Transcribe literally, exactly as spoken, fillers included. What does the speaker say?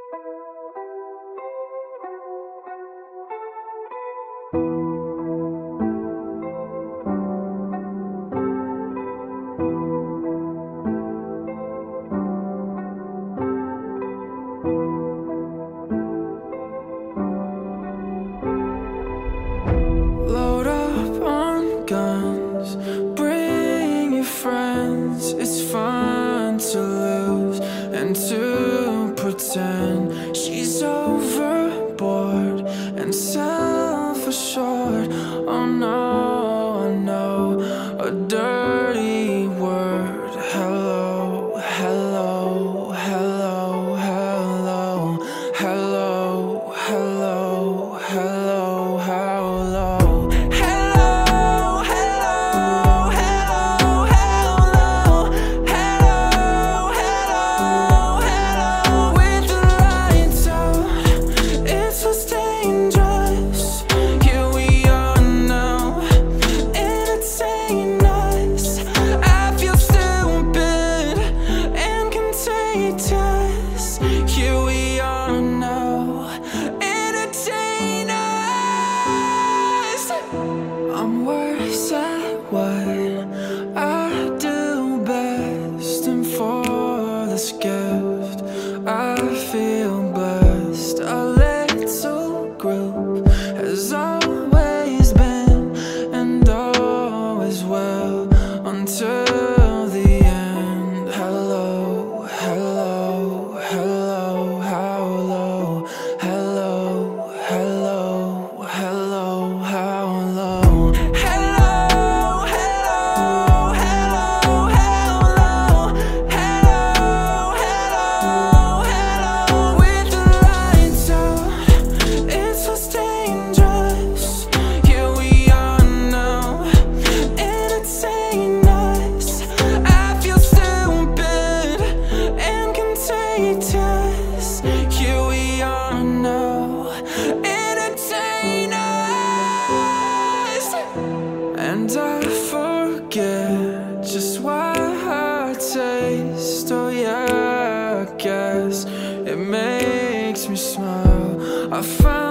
Load up on guns, bring your friends. It's fun to lose and to pretend she's overboard and self-assured. Oh no, I know a dirty word. Hello, hello, hello, hello, hello, hello, hello, hello. Here we are now, entertain us. I'm worse at what I do best, and for this gift I feel blessed. A little group has always been and always will until the end. Hello, hello, hello, how low? Hello, hello, hello, how low? Hello, hello, hello, hello, hello, hello, hello. With the lights out, it's what's dangerous. Here we are now, entertain us. I feel stupid and contagious. Here we are now, entertain us. And I forget just why I taste. Oh yeah, I guess it makes me smile. I found